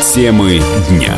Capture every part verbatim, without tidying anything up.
Темы дня.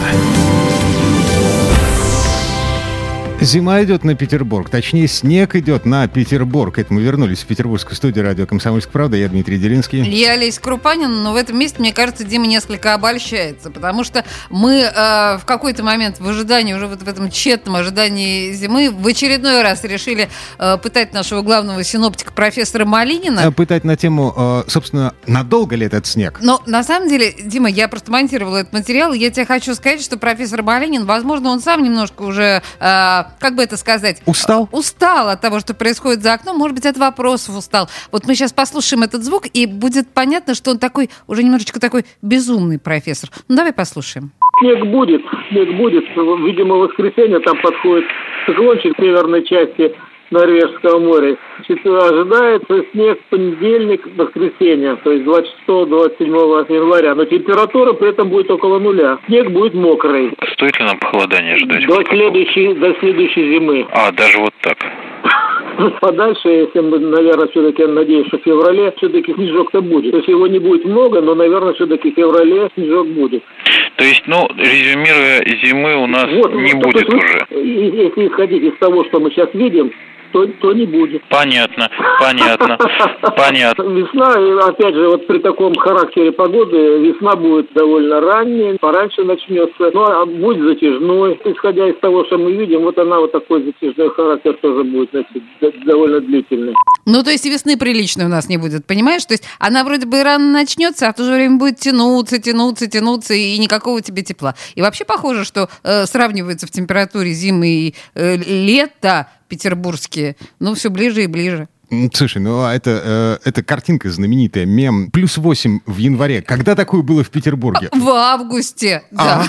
Зима идет на Петербург, точнее, снег идет на Петербург. Это мы вернулись в петербургскую студию радио «Комсомольская правда». Я Дмитрий Делинский. Я Олеся Крупанина, но в этом месте, мне кажется, Дима несколько обольщается, потому что мы э, в какой-то момент в ожидании, уже вот в этом тщетном ожидании зимы, в очередной раз решили э, пытать нашего главного синоптика профессора Малинина. Пытать на тему, э, собственно, надолго ли этот снег? Но на самом деле, Дима, я просто монтировала этот материал, и я тебе хочу сказать, что профессор Малинин, возможно, он сам немножко уже... Э, как бы это сказать? Устал? Устал от того, что происходит за окном. Может быть, от вопросов устал. Вот мы сейчас послушаем этот звук, и будет понятно, что он такой, уже немножечко такой безумный профессор. Ну, давай послушаем. Снег будет, снег будет. Видимо, в воскресенье там подходит циклончик в северной части Норвежского моря. Значит, ожидается снег в понедельник, воскресенье, то есть двадцать шестого - двадцать седьмого января. Но температура при этом будет около нуля. Снег будет мокрый. Стоит ли нам похолодание ждать? До следующей, до следующей зимы. А, даже вот так. Подальше, если мы, наверное, все-таки, я надеюсь, что в феврале все-таки снежок-то будет. То есть его не будет много, но, наверное, все-таки в феврале снежок будет. То есть, ну, резюмируя, зимы у нас вот, не вот, будет вот, уже. Если исходить из того, что мы сейчас видим, То, то не будет. Понятно, понятно, понятно. Весна, опять же, вот при таком характере погоды, весна будет довольно ранняя, пораньше начнется, ну, а будет затяжной. Исходя из того, что мы видим, вот она вот такой затяжной характер тоже будет, значит, довольно длительный. Ну, то есть весны приличной у нас не будет, понимаешь? То есть она вроде бы рано начнется, а в то же время будет тянуться, тянуться, тянуться, и никакого тебе тепла. И вообще похоже, что э, сравнивается в температуре зимы и э, лета петербургские, ну, все ближе и ближе. Слушай, ну а это, э, это картинка знаменитая, мем. Плюс восемь в январе. Когда такое было в Петербурге? В августе, да.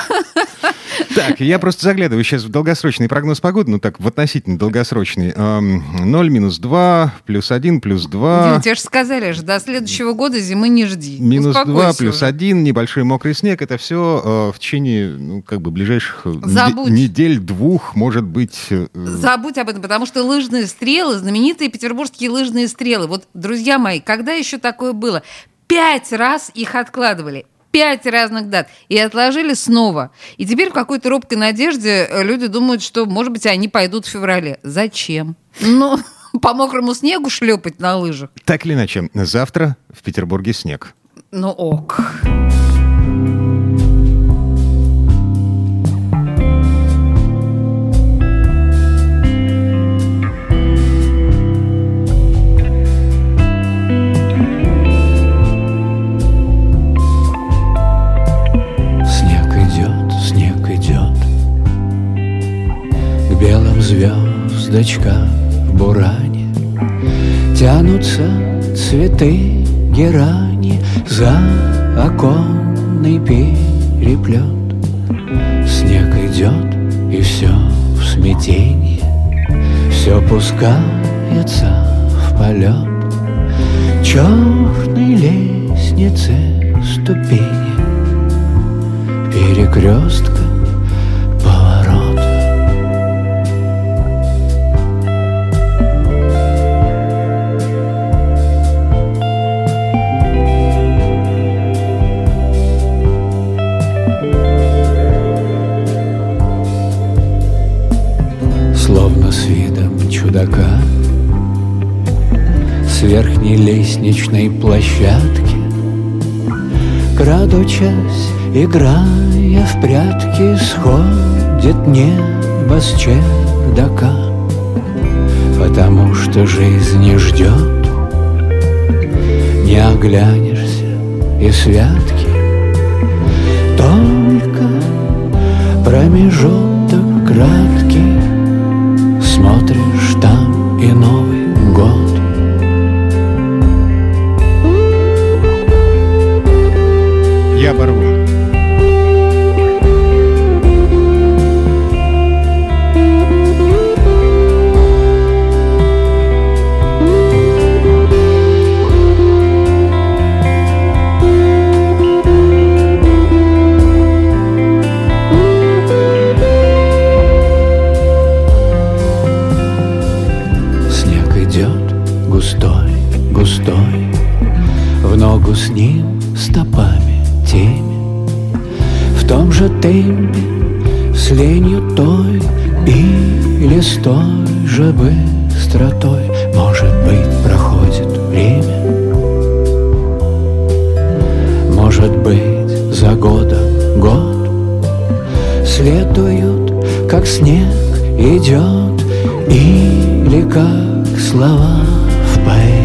Так, я просто заглядываю сейчас в долгосрочный прогноз погоды, ну так, в относительно долгосрочный. ноль, минус два, плюс один, плюс два. Дим, тебе же сказали же, до следующего года зимы не жди. Минус два, плюс уже. один, небольшой мокрый снег. Это все э, в течение, ну, как бы, ближайших Забудь. н- недель, двух, может быть... Э... Забудь об этом, потому что лыжные стрелы, знаменитые петербургские лыжные стрелы. Вот, друзья мои, когда еще такое было? Пять раз их откладывали. Пять разных дат. И отложили снова. И теперь в какой-то робкой надежде люди думают, что, может быть, они пойдут в феврале. Зачем? Ну, по мокрому снегу шлепать на лыжах. Так или иначе, завтра в Петербурге снег. Ну ок. Звездочка в буране, тянутся цветы герани за оконный переплет. Снег идет, и все в смятении, все пускается в полет. Черной лестнице ступени, перекрестка, поворот. С видом чудака с верхней лестничной площадки, крадучась, играя в прятки, сходит небо с чердака. Потому что жизнь не ждет, не оглянешься и святки, только промежуток краткий. Смотришь, там и Новый год. Я оборву. Густой, густой, в ногу с ним стопами теми, в в том же темпе, с ленью той или с той же быстротой. Может быть, проходит время, может быть, за годом год, следуют, как снег идет, или как слова в поэме.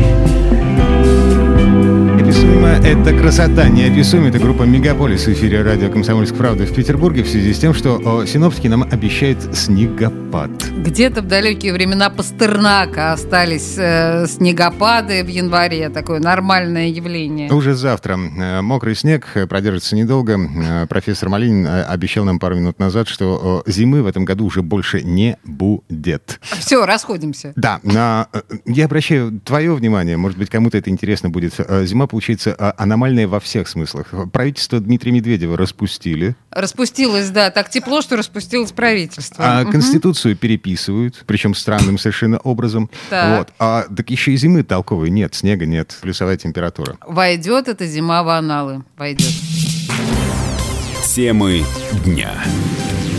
Неописуемо — это красота. Неописуемо — это группа «Мегаполис» в эфире радио «Комсомольская правда» в Петербурге в связи с тем, что о, синоптики нам обещают снегопад. Где-то в далекие времена Пастернака остались э, снегопады в январе. Такое нормальное явление. Уже завтра э, мокрый снег продержится недолго. Э, профессор Малинин э, обещал нам пару минут назад, что э, зимы в этом году уже больше не будет. Все, расходимся. Да, на, э, я обращаю твое внимание, может быть, кому-то это интересно будет. Э, зима получается э, аномальная во всех смыслах. Правительство Дмитрия Медведева распустили. Распустилось, да, так тепло, что распустилось правительство. А угу. Конституцию переписывают, причем странным совершенно образом. Так. Вот. А так еще и зимы толковой нет, снега нет, плюсовая температура. Войдет эта зима в аналы, войдет. Темы дня.